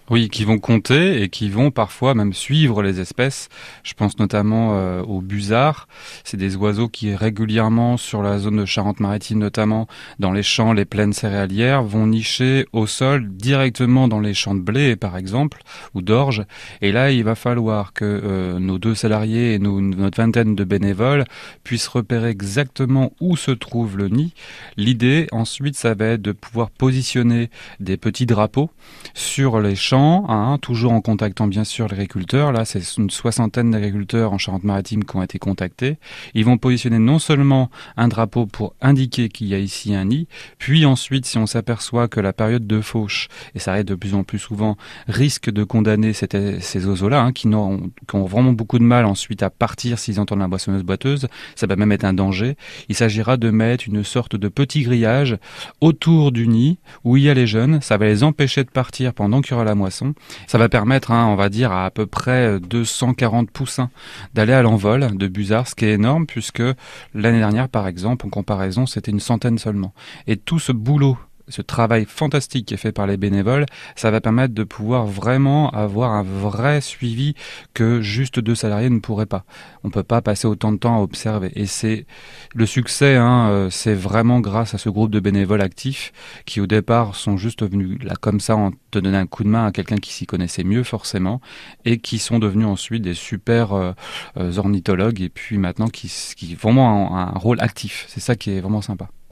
Oui, qui vont compter et qui vont parfois même suivre les espèces. Je pense notamment aux busards. C'est des oiseaux qui régulièrement, sur la zone de Charente-Maritime notamment, dans les champs, les plaines céréalières, vont nicher au sol directement dans les champs de blé, par exemple, ou d'orge. Et là, il va falloir que nos 2 salariés et notre vingtaine de bénévoles puissent repérer exactement où se trouve le nid. L'idée, ensuite, ça va être de pouvoir positionner des petits drapeaux sur les champs, hein, toujours en contactant bien sûr l'agriculteur. Là, c'est une soixantaine d'agriculteurs en Charente-Maritime qui ont été contactés. Ils vont positionner non seulement un drapeau pour indiquer qu'il y a ici un nid, puis ensuite, si on s'aperçoit que la période de fauche, et ça arrive de plus en plus souvent, risque de condamner ces oiseaux-là, hein, qui ont vraiment beaucoup de mal ensuite à partir s'ils entendent la moissonneuse boiteuse, ça va même être un danger. Il s'agira de mettre une sorte de petit grillage autour du nid où il y a les jeunes. Ça va les empêcher de partir pendant qu'il y aura la moisson. Ça va permettre, hein, on va dire, à peu près 240 poussins d'aller à l'envol de busards, ce qui est énorme puisque l'année dernière, par exemple, en comparaison, c'était une centaine seulement. Et tout ce boulot, ce travail fantastique qui est fait par les bénévoles, ça va permettre de pouvoir vraiment avoir un vrai suivi que juste 2 salariés ne pourraient pas. On peut pas passer autant de temps à observer. Et c'est le succès, hein, c'est vraiment grâce à ce groupe de bénévoles actifs qui au départ sont juste venus là comme ça en te donner un coup de main à quelqu'un qui s'y connaissait mieux forcément et qui sont devenus ensuite des super ornithologues et puis maintenant qui vraiment un rôle actif. C'est ça qui est vraiment sympa.